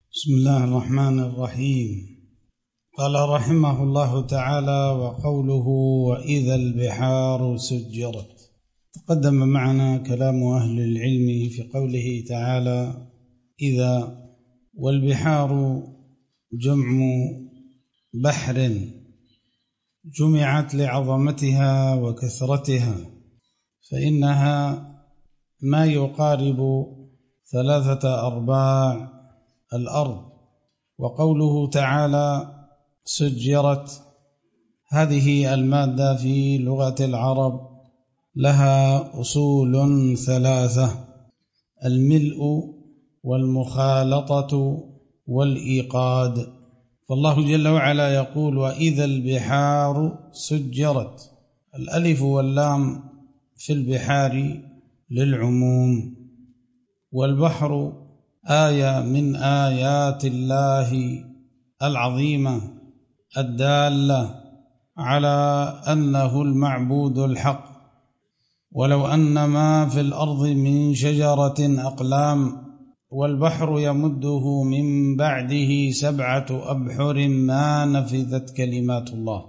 بسم الله الرحمن الرحيم. قال رحمه الله تعالى: وقوله وإذا البحار سجرت. تقدم معنا كلام أهل العلم في قوله تعالى إذا، والبحار جمع بحر جمعت لعظمتها وكثرتها، فإنها ما يقارب 3/4 الأرض. وقوله تعالى سجرت، هذه المادة في لغة العرب لها أصول 3: الملء والمخالطة والإيقاد. فالله جل وعلا يقول وإذا البحار سجرت. الألف واللام في البحار للعموم، والبحر آية من آيات الله العظيمة الدالة على أنه المعبود الحق. ولو أن ما في الأرض من شجرة أقلام والبحر يمده من بعده 7 أبحر ما نفذت كلمات الله.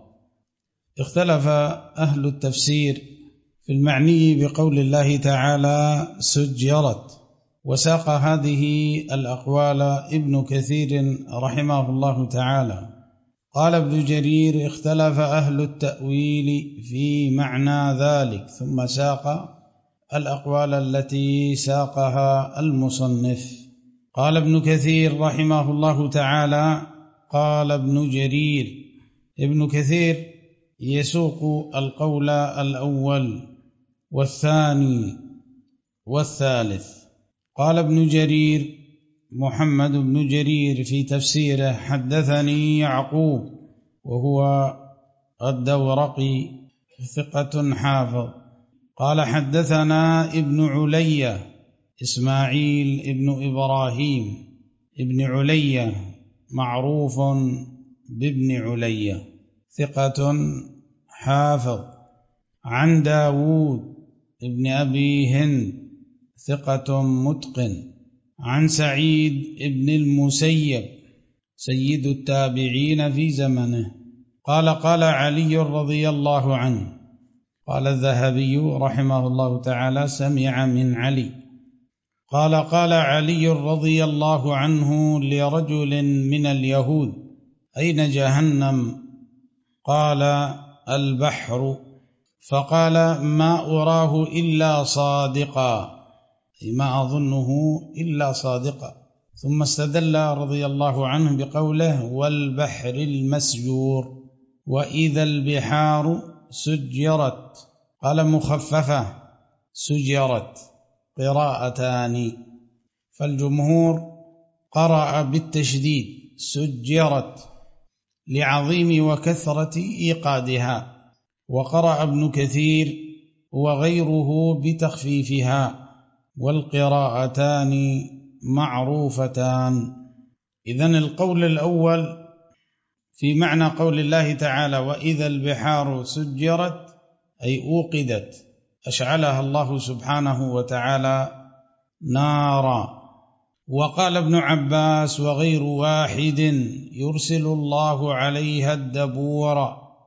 اختلف أهل التفسير في المعني بقول الله تعالى سجرت، وساق هذه الأقوال ابن كثير رحمه الله تعالى. قال ابن جرير اختلف أهل التأويل في معنى ذلك، ثم ساق الأقوال التي ساقها المصنف. قال ابن كثير رحمه الله تعالى قال ابن جرير. ابن كثير يسوق القول الأول والثاني والثالث. قال ابن جرير محمد بن جرير في تفسيره حدثني يعقوب وهو الدورقي ثقة حافظ، قال حدثنا ابن علية إسماعيل ابن إبراهيم ابن علية معروف بابن علية ثقة حافظ، عن داود ابن أبي هند ثقة متقن، عن سعيد ابن المسيب سيد التابعين في زمنه قال قال علي رضي الله عنه. قال الذهبي رحمه الله تعالى سمع من علي قال قال علي رضي الله عنه لرجل من اليهود أين جهنم؟ قال البحر. فقال ما أراه إلا صادقا، أي ما أظنه إلا صادقا. ثم استدل رضي الله عنه بقوله والبحر المسجور. وإذا البحار سجرت، قال مخففة سجرت قراءتان، فالجمهور قرأ بالتشديد سجرت لعظيم وكثرة إيقادها، وقرأ ابن كثير وغيره بتخفيفها، والقراءتان معروفتان. إذن القول الأول في معنى قول الله تعالى وإذا البحار سجرت أي أوقدت، أشعلها الله سبحانه وتعالى نارا. وقال ابن عباس وغير واحد يرسل الله عليها الدبور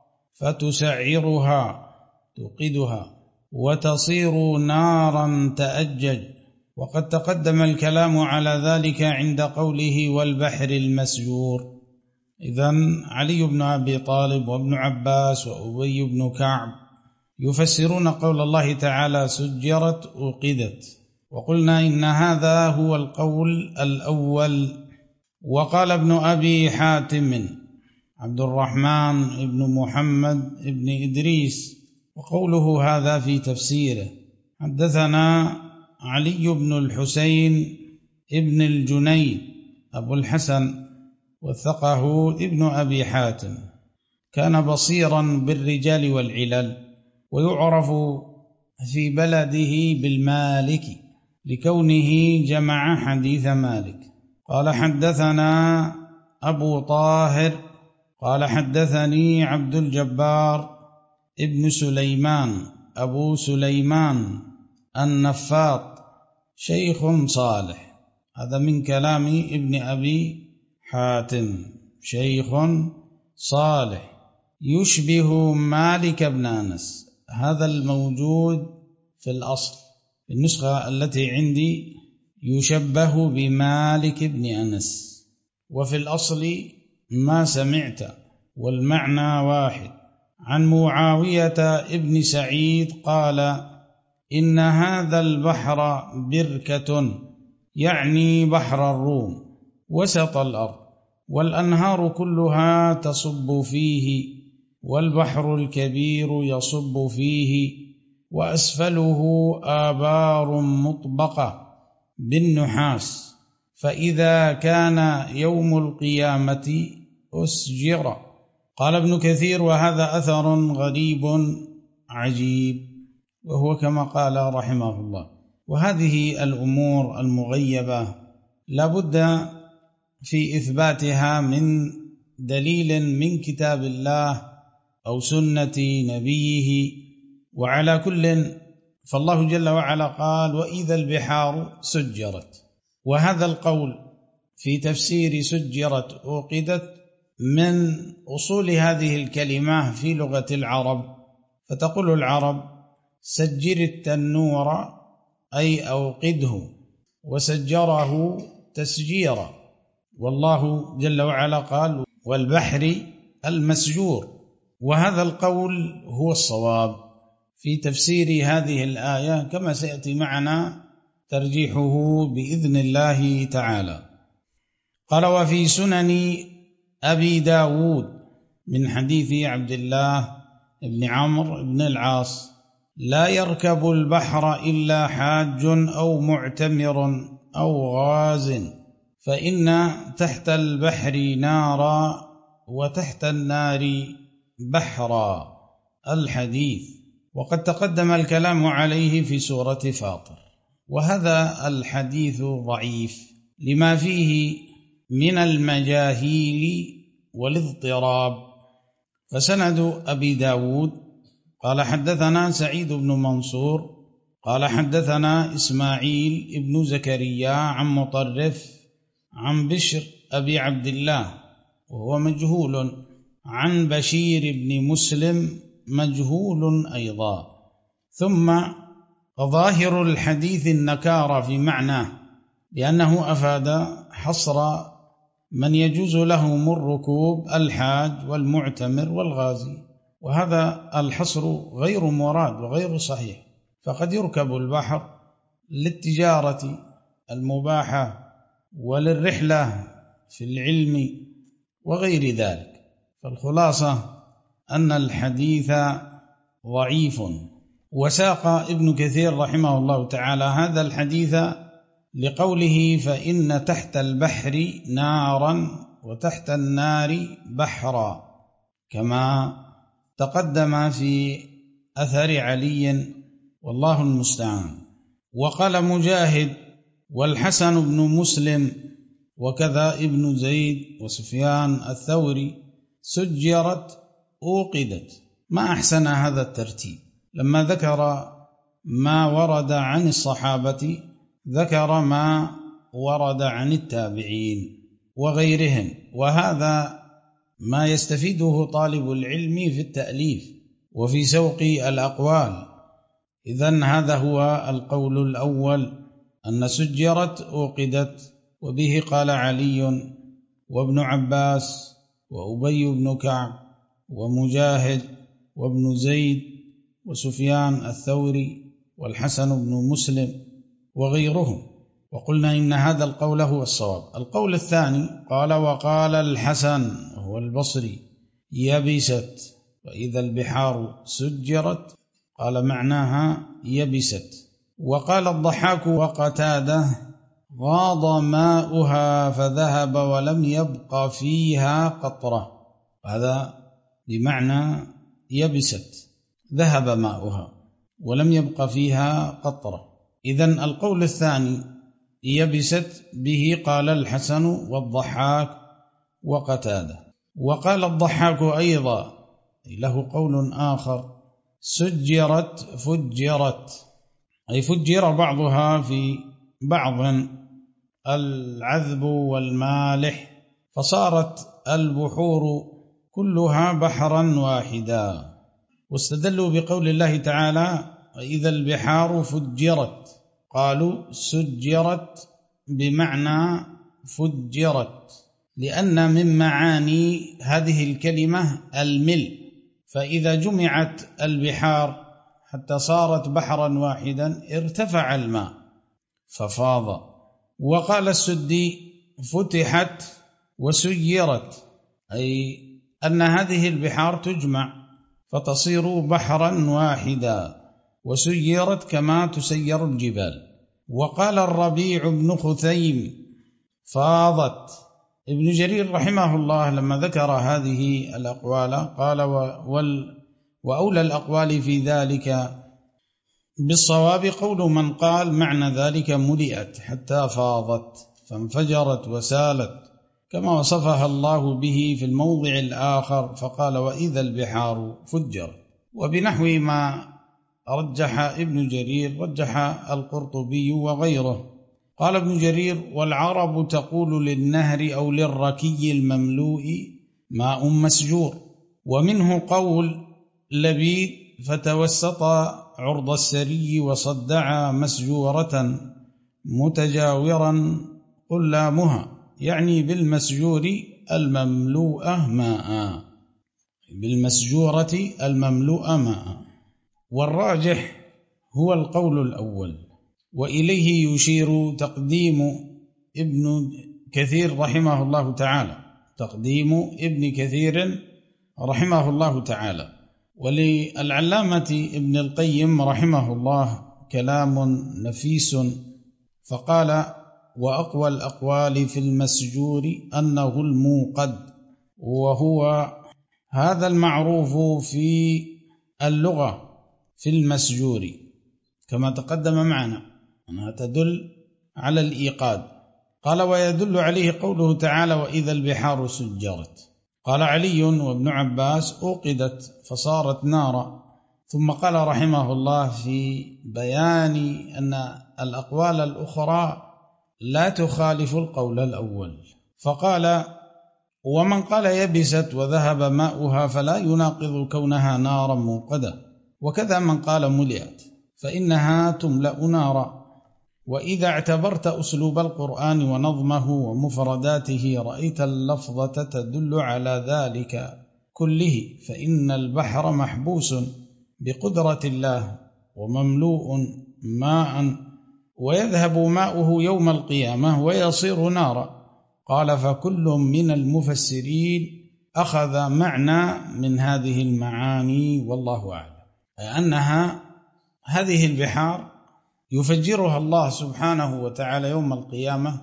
فتسعرها توقدها وتصير نارا تأجج. وقد تقدم الكلام على ذلك عند قوله والبحر المسجور. إذن علي بن أبي طالب وابن عباس وأبي بن كعب يفسرون قول الله تعالى سجرت أوقدت، وقلنا إن هذا هو القول الأول. وقال ابن أبي حاتم عبد الرحمن ابن محمد ابن إدريس وقوله هذا في تفسيره حدثنا علي بن الحسين ابن الجنيد أبو الحسن وثقه ابن أبي حاتم، كان بصيرا بالرجال والعلل، ويعرف في بلده بالمالكي لكونه جمع حديث مالك. قال حدثنا أبو طاهر قال حدثني عبد الجبار ابن سليمان أبو سليمان النفاط شيخ صالح هذا من كلام ابن أبي حاتم: شيخ صالح يشبه مالك بن أنس. هذا الموجود في الأصل، في النسخة التي عندي يشبه بمالك بن أنس، وفي الأصل ما سمعت والمعنى واحد. عن معاوية ابن سعيد قال: إن هذا البحر بركة، يعني بحر الروم، وسط الأرض، والأنهار كلها تصب فيه، والبحر الكبير يصب فيه، وأسفله آبار مطبقة بالنحاس، فإذا كان يوم القيامة أسجر. قال ابن كثير: وهذا أثر غريب عجيب، وهو كما قال رحمه الله. وهذه الأمور المغيبة لا بد في إثباتها من دليل من كتاب الله أو سنة نبيه. وعلى كل فالله جل وعلا قال: وإذا البحار سجرت. وهذا القول في تفسير سجرت أوقدت من أصول هذه الكلمة في لغة العرب. فتقول العرب: سجر التنور، أي أوقده، وسجره تسجيرا. والله جل وعلا قال: والبحر المسجور. وهذا القول هو الصواب في تفسير هذه الآية، كما سيأتي معنا ترجيحه بإذن الله تعالى. قال: وفي سنن أبي داود من حديث عبد الله بن عمرو بن العاص: لا يركب البحر إلا حاج أو معتمر أو غاز، فإن تحت البحر نارا وتحت النار بحرا. الحديث. وقد تقدم الكلام عليه في سورة فاطر. وهذا الحديث ضعيف لما فيه من المجاهيل والاضطراب. فسند أبي داود قال: حدثنا سعيد بن منصور قال: حدثنا إسماعيل بن زكريا عن مطرف عن بشر أبي عبد الله وهو مجهول، عن بشير بن مسلم مجهول أيضا. ثم ظاهر الحديث النكارة في معناه، لأنه أفاد حصر من يجوز لهم الركوب: الحاج والمعتمر والغازي. وهذا الحصر غير مراد وغير صحيح، فقد يركب البحر للتجارة المباحة وللرحلة في العلم وغير ذلك. فالخلاصة أن الحديث ضعيف. وساق ابن كثير رحمه الله تعالى هذا الحديث لقوله: فإن تحت البحر نارا وتحت النار بحرا، كما تقدم في أثر علي، والله المستعان. وقال مجاهد والحسن بن مسلم وكذا ابن زيد وسفيان الثوري: سجرت أوقدت. ما أحسن هذا الترتيب. لما ذكر ما ورد عن الصحابة ذكر ما ورد عن التابعين وغيرهم، وهذا ما يستفيده طالب العلم في التأليف وفي سوق الأقوال. إذن هذا هو القول الأول، أن سجرت أوقدت، وبه قال علي وابن عباس وأبي بن كعب ومجاهد وابن زيد وسفيان الثوري والحسن بن مسلم وغيرهم. وقلنا إن هذا القول هو الصواب. القول الثاني قال: وقال الحسن هو البصري: يبست. وإذا البحار سجرت قال معناها يبست. وقال الضحاك وقتادة: غاض ماؤها فذهب ولم يبق فيها قطرة. هذا بمعنى يبست، ذهب ماؤها ولم يبق فيها قطرة. إذن القول الثاني يبست به قال الحسن والضحاك وقتادة. وقال الضحاك أيضا له قول آخر: سجرت فجرت، أي فجر بعضها في بعض، العذب والمالح، فصارت البحور كلها بحرا واحدا. واستدلوا بقول الله تعالى: وإذا البحار فجرت، قالوا سجرت بمعنى فجرت، لأن من معاني هذه الكلمة الملء، فإذا جمعت البحار حتى صارت بحرا واحدا ارتفع الماء ففاض. وقال السدي: فتحت وسيرت، أي أن هذه البحار تجمع فتصير بحرا واحدا، وسيرت كما تسير الجبال. وقال الربيع بن خثيم: فاضت. ابن جرير رحمه الله لما ذكر هذه الأقوال قال: وأولى الأقوال في ذلك بالصواب قول من قال معنى ذلك ملئت حتى فاضت فانفجرت وسالت، كما وصفها الله به في الموضع الآخر فقال: وإذا البحار فجرت. وبنحو ما رجح ابن جرير رجح القرطبي وغيره. قال ابن جرير: والعرب تقول للنهر أو للركي المملوء ماء مسجور. ومنه قول لبيد: فتوسط عرض السري وصدع مسجورة متجاورا قلامها، يعني بالمسجور المملوءة ماء، بالمسجورة المملوءة ماء. والراجح هو القول الأول، وإليه يشير تقديم ابن كثير رحمه الله تعالى، تقديم ابن كثير رحمه الله تعالى. وللعلامة ابن القيم رحمه الله كلام نفيس، فقال: وأقوى الأقوال في المسجور أنه الموقد، وهو هذا المعروف في اللغة في المسجور كما تقدم معنا أنها تدل على الإيقاد. قال: ويدل عليه قوله تعالى: وإذا البحار سجرت. قال علي وابن عباس: أوقدت فصارت نارا. ثم قال رحمه الله في بيان أن الأقوال الأخرى لا تخالف القول الأول، فقال: ومن قال يبست وذهب ماؤها فلا يناقض كونها نارا موقدة، وكذا من قال ملئت فإنها تملأ نارا. وإذا اعتبرت أسلوب القرآن ونظمه ومفرداته رأيت اللفظة تدل على ذلك كله، فإن البحر محبوس بقدرة الله ومملوء ماء، ويذهب ماؤه يوم القيامة ويصير نارا. قال: فكل من المفسرين أخذ معنى من هذه المعاني، والله أعلم، أنها هذه البحار يفجرها الله سبحانه وتعالى يوم القيامة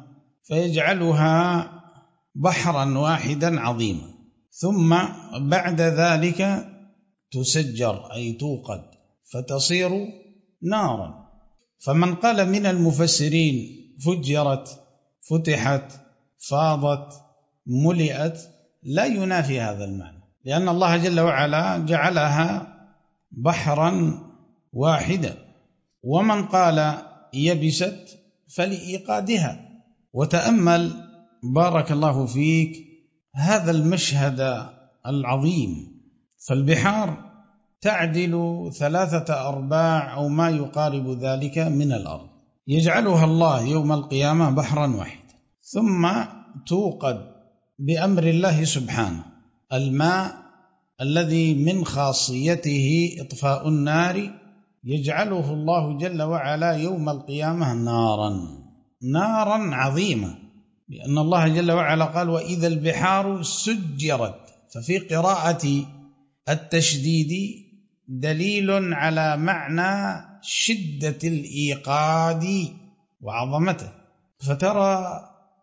فيجعلها بحرا واحدا عظيما، ثم بعد ذلك تسجر أي توقد فتصير نارا. فمن قال من المفسرين فجرت، فتحت، فاضت، ملئت، لا ينافي هذا المعنى، لأن الله جل وعلا جعلها بحرا واحدا. ومن قال يبست فلإيقادها. وتأمل بارك الله فيك هذا المشهد العظيم، فالبحار تعدل 3/4 أو ما يقارب ذلك من الأرض، يجعلها الله يوم القيامة بحرا واحدا، ثم توقد بأمر الله سبحانه. الماء الذي من خاصيته إطفاء النار يجعله الله جل وعلا يوم القيامة نارا عظيمة، لأن الله جل وعلا قال: وإذا البحار سجرت. ففي قراءة التشديد دليل على معنى شدة الإيقاد وعظمته، فترى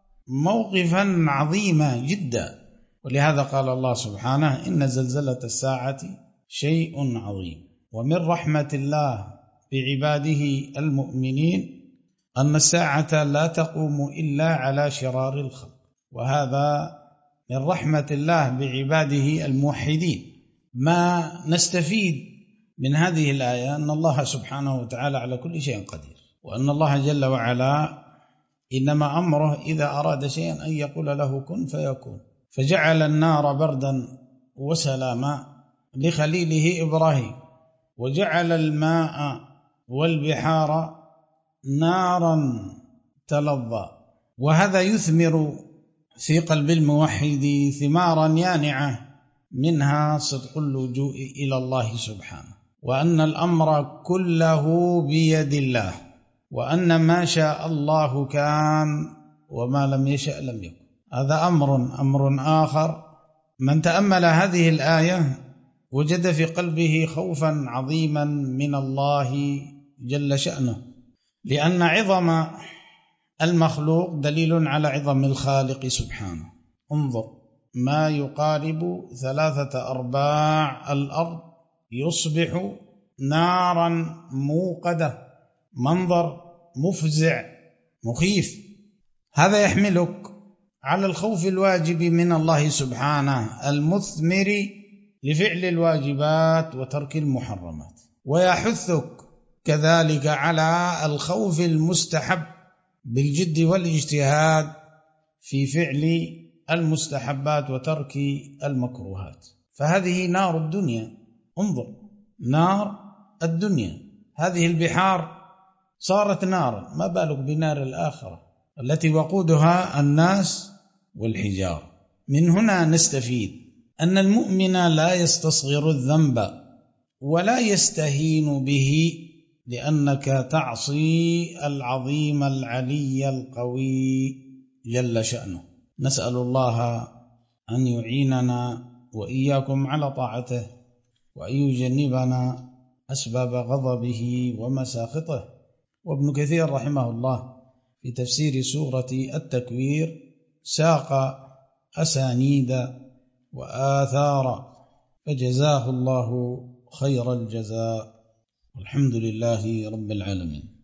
موقفا عظيما جدا. ولهذا قال الله سبحانه: إن زلزلة الساعة شيء عظيم. ومن رحمة الله بعباده المؤمنين أن الساعة لا تقوم إلا على شرار الخلق، وهذا من رحمة الله بعباده الموحدين. ما نستفيد من هذه الآية أن الله سبحانه وتعالى على كل شيء قدير، وأن الله جل وعلا إنما أمره إذا أراد شيئا أن يقول له كن فيكون. فجعل النار بردا وسلاما لخليله إبراهيم، وجعل الماء والبحار نارا تلظى، وهذا يثمر في قلب الموحد ثمارا يانعة، منها صدق اللجوء إلى الله سبحانه، وأن الأمر كله بيد الله، وأن ما شاء الله كان وما لم يشأ لم يكن. هذا أمر آخر. من تأمل هذه الآية وجد في قلبه خوفا عظيما من الله جل شأنه، لأن عظم المخلوق دليل على عظم الخالق سبحانه. انظر ما يقارب 3/4 الأرض يصبح نارا موقدة، منظر مفزع مخيف. هذا يحملك على الخوف الواجب من الله سبحانه المثمر لفعل الواجبات وترك المحرمات، ويحثك كذلك على الخوف المستحب بالجد والاجتهاد في فعل المستحبات وترك المكروهات. فهذه نار الدنيا، انظر نار الدنيا، هذه البحار صارت نارا، ما بالك بنار الآخرة التي وقودها الناس والحجار. من هنا نستفيد أن المؤمن لا يستصغر الذنب ولا يستهين به، لأنك تعصي العظيم العلي القوي جل شأنه. نسأل الله أن يعيننا وإياكم على طاعته، وأن يجنبنا أسباب غضبه ومساخطه. وابن كثير رحمه الله في تفسير سورة التكوير ساق أسانيد وآثار، فجزاه الله خير الجزاء، والحمد لله رب العالمين.